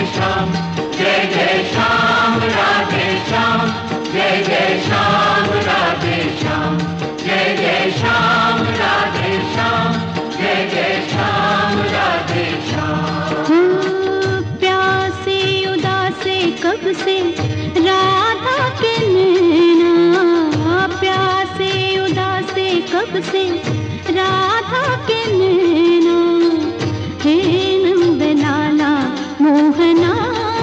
श्याम, जय जय श्याम राधे श्याम, जय जय श्याम राधे श्याम, जय जय श्याम राधे श्याम, जय जय श्याम राधे श्याम। प्यासे उदासे कब से राधा के नैना, प्यासे उदासे कब से राधा के नैना, हे नंद लाला मोहना,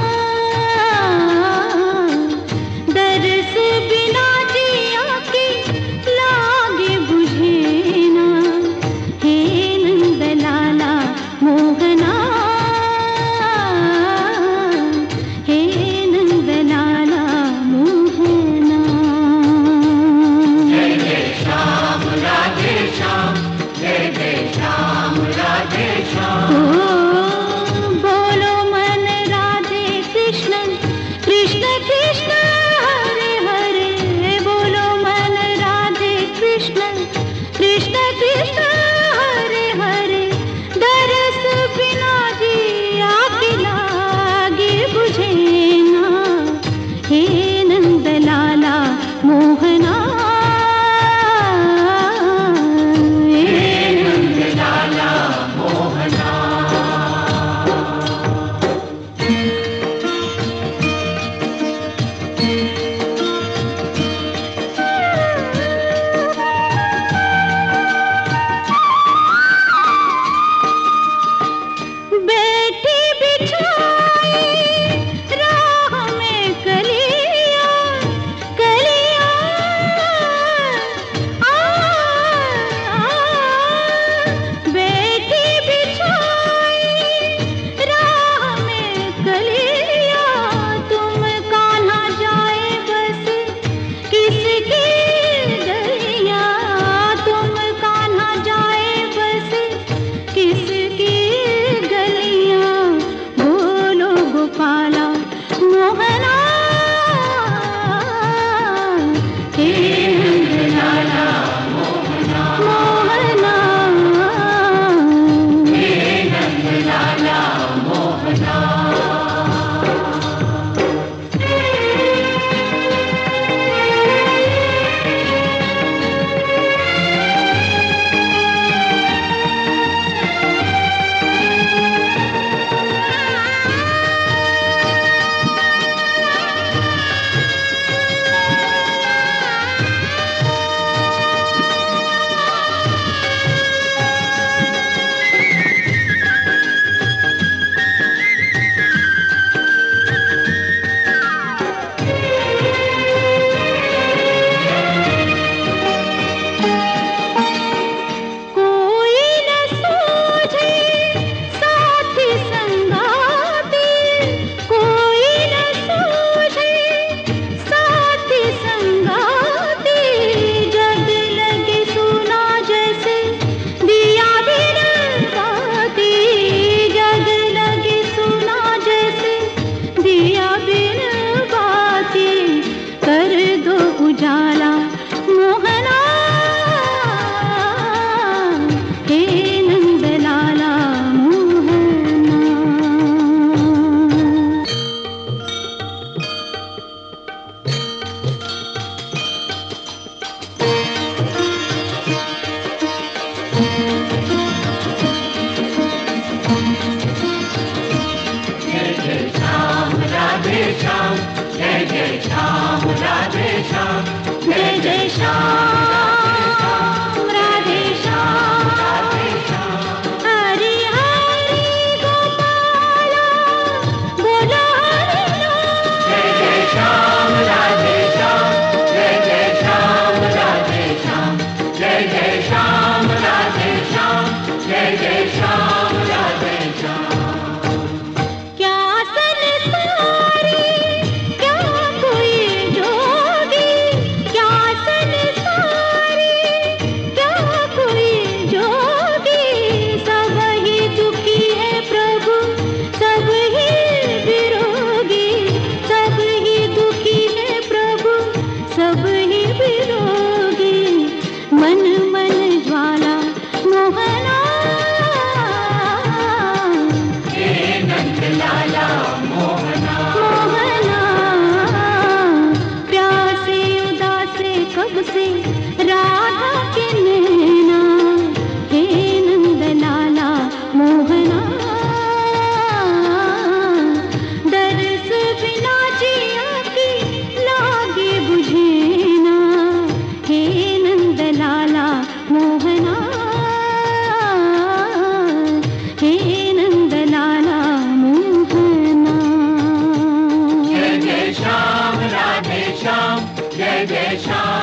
दरस बिना जिया की लागे बुझे ना, हे नंद लाला मोहना, हे नंद लाला मोहना। जय जय श्याम राधे श्याम, जय जय श्याम राधे श्याम। बोलो मन राधे कृष्ण कृष्ण कृष्ण हरे हरे, बोलो मन राधे कृष्ण कृष्ण कृष्ण हरे हरे, दरस बिना जिया की लागे बुझे ना, हे नंद लाला मोहना, हे नंद लाला मोहना। बैठी बिछाई राह में कलिया, कलिया बैठी बिछाई राह में कलिया, तुम कान्हा जाए बस किसकी गलिया, तुम कान्हा जाए बस किसकी गलियां, बोलो गोपाला मोहना, हे नंद लाला मोहना, मोहना, हे नंद लाला मोहना। कोई न सूझे साथी संगाती, कोई न सूझे साथी संगाती, जग लगे सुना जैसे दिया बिन बाती, जग लगे सुना जैसे दिया बिन बाती, कर दो उजाला मोहना, हे नंद लाला मोहना। जय जय श्याम राधे श्याम, जय जय श्याम राधे श्याम, जय जय श्याम राधे श्याम, राधे श्याम। हरि हरि गोपाला बोलो हरि राम। जय जय श्याम राधे श्याम, जय जय श्याम राधे श्याम, जय जय श्याम राधे श्याम, जय जय श्याम राधे श्याम। क्या संसारी क्या कोई जोगी, क्या संसारी श्याम